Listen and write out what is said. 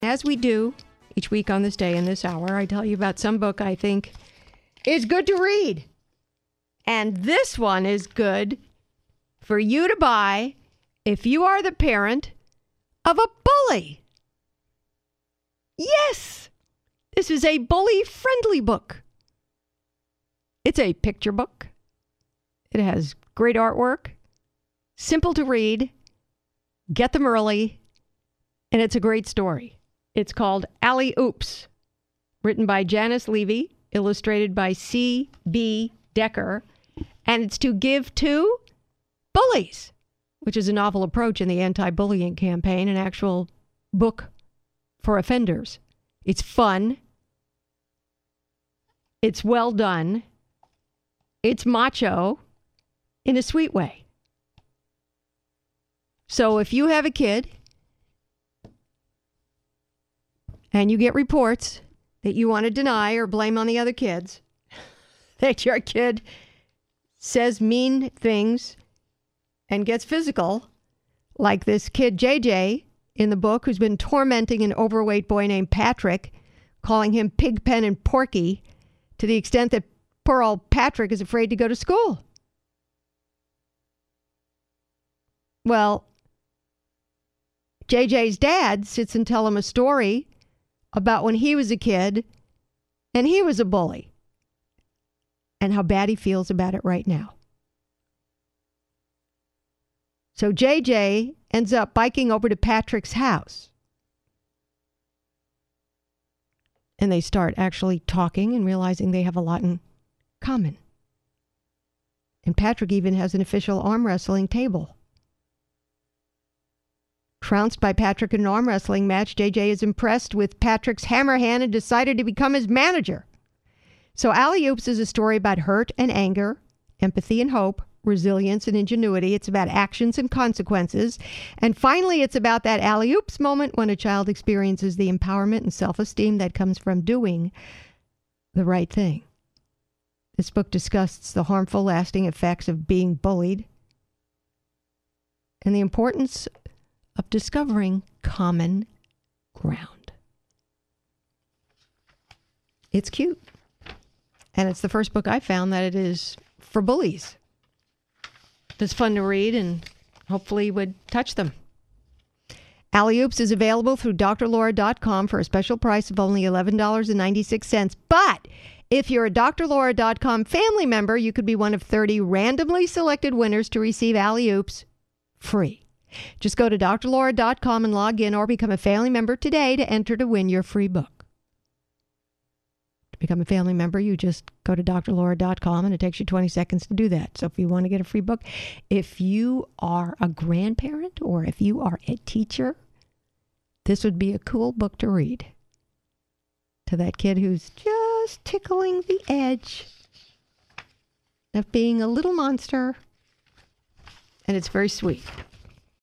As we do each week on this day and this hour, I tell you about some book I think is good to read. And this one is good for you to buy if you are the parent of a bully. Yes, this is a bully-friendly book. It's a picture book. It has great artwork, simple to read, get them early, and it's a great story. It's called Alley-Oops, written by Janice Levy, illustrated by C.B. Decker, and it's to give to bullies, which is a novel approach in the anti-bullying campaign, an actual book for offenders. It's fun. It's well done. It's macho in a sweet way. So if you have a kid and you get reports that you want to deny or blame on the other kids, that your kid says mean things and gets physical, like this kid JJ in the book who's been tormenting an overweight boy named Patrick, calling him Pigpen and Porky, to the extent that poor old Patrick is afraid to go to school. Well, JJ's dad sits and tells him a story about when he was a kid and he was a bully and how bad he feels about it right now. So JJ ends up biking over to Patrick's house. And they start actually talking and realizing they have a lot in common. And Patrick even has an official arm wrestling table. Trounced by Patrick in an arm wrestling match, JJ is impressed with Patrick's hammer hand and decided to become his manager. So Alley-Oops is a story about hurt and anger, empathy and hope, resilience and ingenuity. It's about actions and consequences. And finally, it's about that alley-oops moment when a child experiences the empowerment and self-esteem that comes from doing the right thing. This book discusses the harmful, lasting effects of being bullied and the importance of discovering common ground. It's cute. And it's the first book I found that it is for bullies. It's fun to read and hopefully would touch them. Alley-Oops is available through drlaura.com for a special price of only $11.96. But if you're a drlaura.com family member, you could be one of 30 randomly selected winners to receive Alley-Oops free. Just go to drlaura.com and log in or become a family member today to enter to win your free book. To become a family member, you just go to drlaura.com and it takes you 20 seconds to do that. So if you want to get a free book, if you are a grandparent or if you are a teacher, this would be a cool book to read to that kid who's just tickling the edge of being a little monster. And it's very sweet.